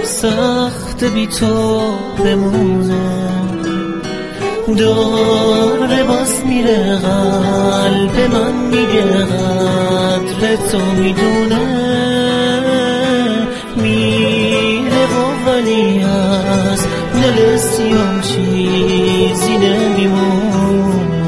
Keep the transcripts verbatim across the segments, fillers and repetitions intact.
سخت بی تو بمونه، داره باز میره قلب من میگه قدر تو میدونه، میره و ولی از دل سیام چیزی نمیمونه.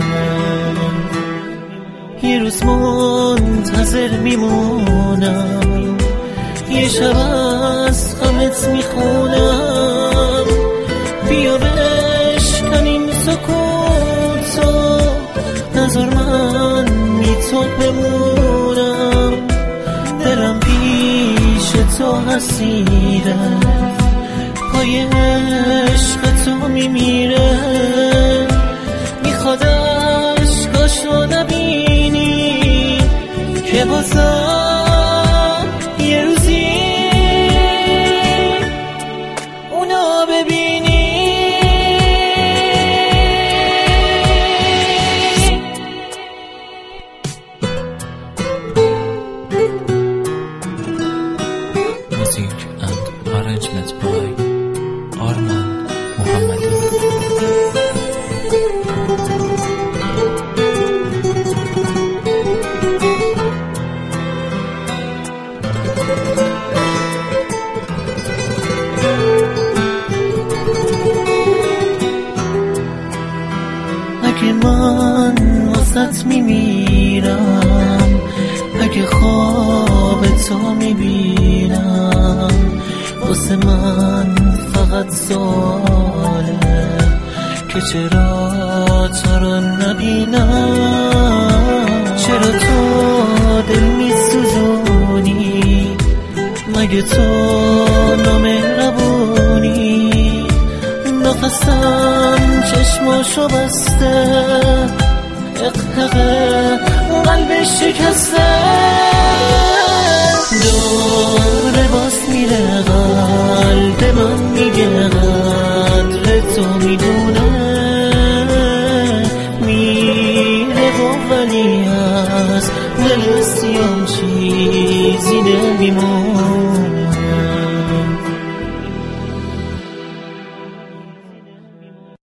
یه روز منتظر میمونم، یه شب از غمت میخونم، بیا بشکنیم سکوتو، نظر من بی تو بمونم، دلم پیش تو حسیره، پای عشق تو میمیره، میخواد عشقاشو نبینی که بازم یه روزی اونا ببینی. Music and arrangement by Arman Muhammadi. اگه من واسط میمیرم، اگه خواب تو میبینم، واسه من فقط سواله که چرا تو رو نبینم، چرا تو دل میسوزونی، مگه تو نامهربونی، نفسم چشماشو بسته، اقهقه قلبش شکسته، داره باز میره قلب من میگه